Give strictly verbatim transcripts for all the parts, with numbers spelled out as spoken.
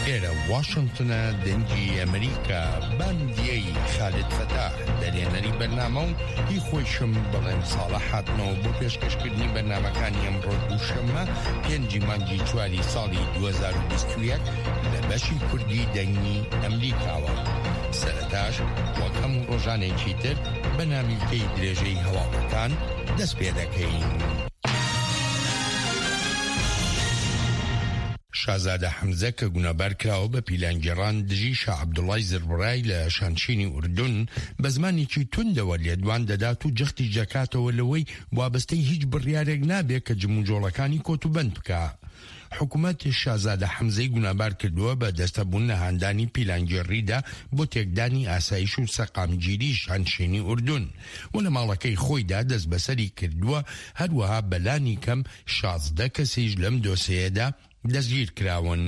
ئێرە واشنگتنە دەنگی ئەمریکا باندیەی خالد فەتاح دەرێنەری بەرنامە و هی خۆیشم بڵێن ساڵە هاتنەوە بۆ پێشکەشکردنی بەرنامەکانی ئەمڕۆ دووشەممە پێنجی مانگی چواری ساڵی دوو هەزار و بیست و یەک لە بەشی کوردی دەنگی ئەمریکاوە. سەرەتاش وەک هەموو ڕۆژانێکی تر بە نامیلکەی درێژەی هەواڵەکان دەست پێ دەکەین. شازادە حەمزە کە گونەبار کراوە بە پیلانگەڕان دژی شاه عەبدوڵای زربڕای لە شانشینی ئوردون بە زمانێکی توندەوە لێدوان دەدات و جەختی جەکاتەوە لەوەی وابەستەی هیچ بڕیارێک نابێت کە جموجۆڵەکانی کۆتوبەند بکە. حکوومەت شازادە حەمزەی گونەبار کردووە بە دەستەبوون نەهاندانی پیلانگێڕیدا بۆ تێکدانی ئاسایش و سەقامگیری شانشینی ئوردون و لە ماڵەکەی خۆیدا دەست بەسەری کردووە. هەروەها بەلانی کەم شازدە کەسیش لەم دۆسەیەدا دەستگیر کراون.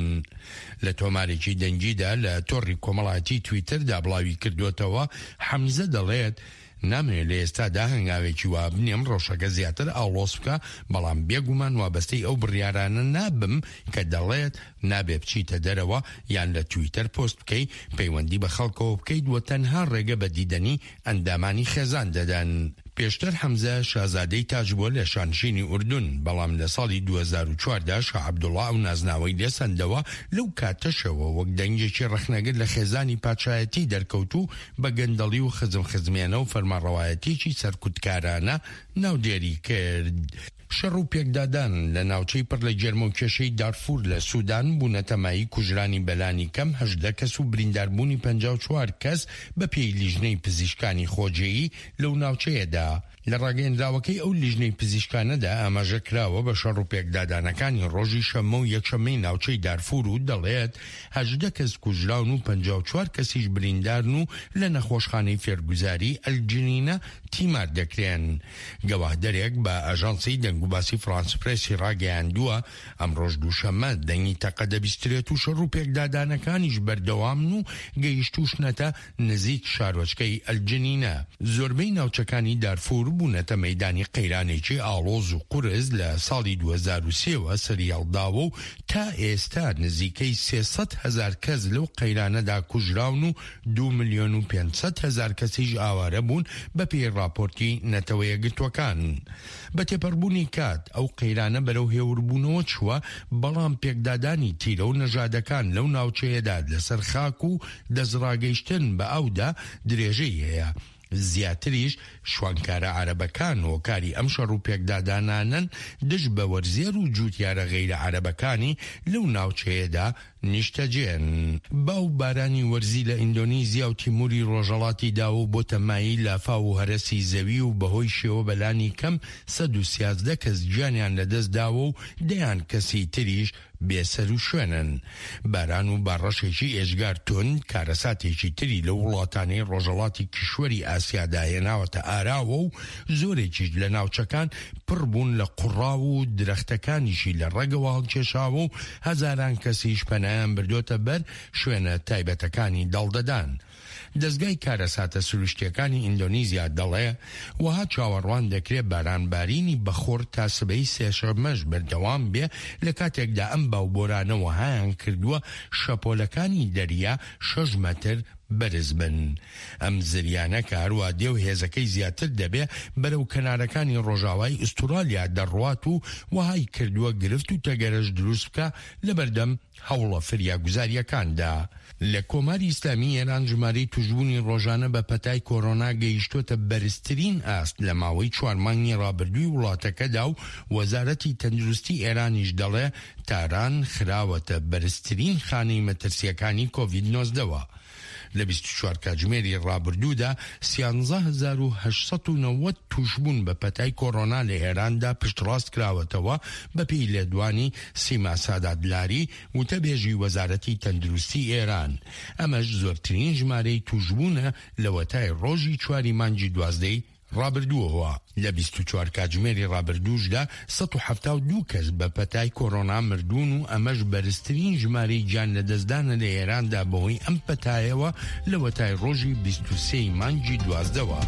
لە تۆمارێکی دەنگیدا لە تۆڕی کۆمەڵایەتی تویتردا بڵاوی کردوێتەوە حەمزە دەڵێت نامێت لە ئێستادا هەنگاوێکی وا بنێم ڕۆژەکە زیاتر ئاڵۆس بکە، بەڵام بێگومان وابەستەی ئەو بڕیارانە نابم کە دەڵێت نابێ بچیتە دەرەوە یان لە تویتەر پۆست بکەی پەیوەندی بە خەڵکەوە بکەیت و تەنها ڕێگە بە دیدەنی ئەندامانی خێزان دەدەن. پێشتر حەمزە شازادەی تاج بووە لە شانشینی ئوردون، بەڵام لە ساڵی دوو هەزار و چواردا شاه عەبدوڵا و نازناوەی لێسەندەوە لەو کاتەشەوە وەک دەنگێکی ڕەخنەگر لە خێزانی پادشایەتی دەرکەوت و بە گەندەڵی و خزم خزمێنە و فەرمانڕەوایەتێکی سەرکوتکارانە ناودێری کرد. شەڕ و پێکدادان لە ناوچەی پڕ لە جەرمە و کێشەی دارفور لە سوودان بوونە تەمایی کوژرانی بەلانی کەم هەژدە کەس و برینداربوونی پەنجا و چوار کەس بە پێی لیژنەی پزیشکانی خۆجێیی لەو ناوچەیەدا. لە ڕاگەیەندراوەکەی ئەو لیژنەی پزیشکانەدا ئاماژە کراوە بە شەڕ و پێکدادانەکانی ڕۆژی شەممە و یەکشەممەی ناوچەی دارفور و دەڵێت هەژدە کەس کوژراون و پەنجا و چوار کەسیش بریندارن و لە نەخۆشخانەی فێرگوزاری ئەلجنینە تیمار دەکرێن. گەواهدەرێک بە ئەژانسی دەنگوباسی فرانس پرێسی ڕاگەیاندووە ئەمڕۆژ دووشەممە دەنگی تەقە دەبیسترێت و شەڕ و پێکدادانەکانیش بەردەوامن و گەیشتوشنەتە نزیک شارۆچکەی ئەلجنینە. زۆربەی ناوچەکانی دارفور بوونەتە مەیدانی قەیرانێکی ئاڵۆز و قورس لە ساڵی دوو هەزار و سێوە سەریاڵداوە و تا ئێستا نزیکەی سێسەد هەزار کەس لەو قەیرانەدا کوژراون و دوو ملیۆن و پێنجسەد هەزار کەسیش ئاوارە بوون بە پێی راپۆرتی نەتەوە یەکگرتوەکان. بە تێپەڕبوونی کات ئەو قەیرانە بەرەو هێوربوونەوە چووە، بەڵام پێکدادانی تیرە و نەژادەکان لەو ناوچەیەدا لەسەر خاک و دەستڕاگەیشتن بە ئەودا درێژەی هەیە. زیاتریش شوانکارە عەرەبەکان و کاری ئەم شەڕ و پێکدادانانن دژ بە وەرزێر و جووتیارە غەیرە عەرەبەکانی لەو ناوچەیەدا نیشتەجێن. باو بارانی وەرزی لە ئیندۆنیزیا و تیموری ڕۆژەڵاتی داوە بۆ تەمایی لافا و هەرەسی زەوی و بەهۆی شێوە بەلانی کەم سەد و سیازدە کەس گیانیان لەدەست داوە و دەیان کەسی تریش بێسەر و شوێنن. باران و باڕەشێکی ئێژگار تۆن کارەساتێکی تری لە وڵاتانەی ڕۆژەڵاتی کیشوەری ئاسیادا هێناوەتە ئاراوە و زۆرێکیش لە ناوچەکان پڕ بوون لە قوڕاو و درەختەکانیشی لە ڕێگەوە هەڵکێشاوە و هەزاران کەسیش پەنایان بردۆتە بەر شوێنە تایبەتەکانی دەڵدەدان. دەستگای کارەساتە سروشتیەکانی ئیندۆنیزیا دەڵێ وەها چاوەڕوان دەکرێت بارانبارینی بەخۆر تا سبەی سێشەممەش بەردەوام بێ لە کاتێکدا ئەم باوبۆرانەوە هایان کردووە شەپۆلەکانی دەریا شەش مەتر بەرز بن. ئەم زریانە کە هەروە دێو هێزەکەی زیاتر دەبێ بەرەو کەنارەکانی ڕۆژاوای ئوستورالیا دەڕوات و وهای کردووە گرفت و تەگەرەش دروست بکە لە بەردەم هەوڵە فریاگوزاریەکاندا. لە کۆماری ئیسلامی ئێران ژمارەی توشبوونی ڕۆژانە بە پەتای کۆڕۆنا گەیشتۆتە بەرزترین ئاست لە ماوەی چوار مانگی ڕابردووی وڵاتەکەدا و وەزارەتی تەندروستی ئێرانیش دەڵێ تاران خراوەتە بەرزترین خانەی مەترسیەکانی کۆڤید نۆزدەوە. لە بیست و چوار کاتژمێری ڕابردوودا سیانزە هەزار و هەشت سەد و نەوەت توشبوون بە پەتای کۆڕۆنا لە ئێراندا پشتڕاست کراوەتەوە بە پێی لێدوانی سیما سادادلاری وتەبێژی وەزارەتی تەندروستی ئێران. ئەمەش زۆرترین ژمارەی توشبوونە لە وەتای ڕۆژی چواری مانگی دوازدەی ڕابردووەوە. لە بیست و چوار کاتژمێری ڕابردووشدا سەد و هەفتاد و دوو کەس بە پەتای کۆڕۆنا مردوون و ئەمەش بەرزترین ژمارەی گیان لەدەستدانە لە ئێراندا بەهۆی ئەم پەتایەوە لە وەتای ڕۆژی بیست و سێی مانگی دوازدەوە.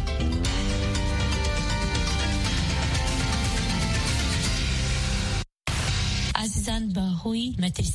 عزیزان بەهۆی مەترسی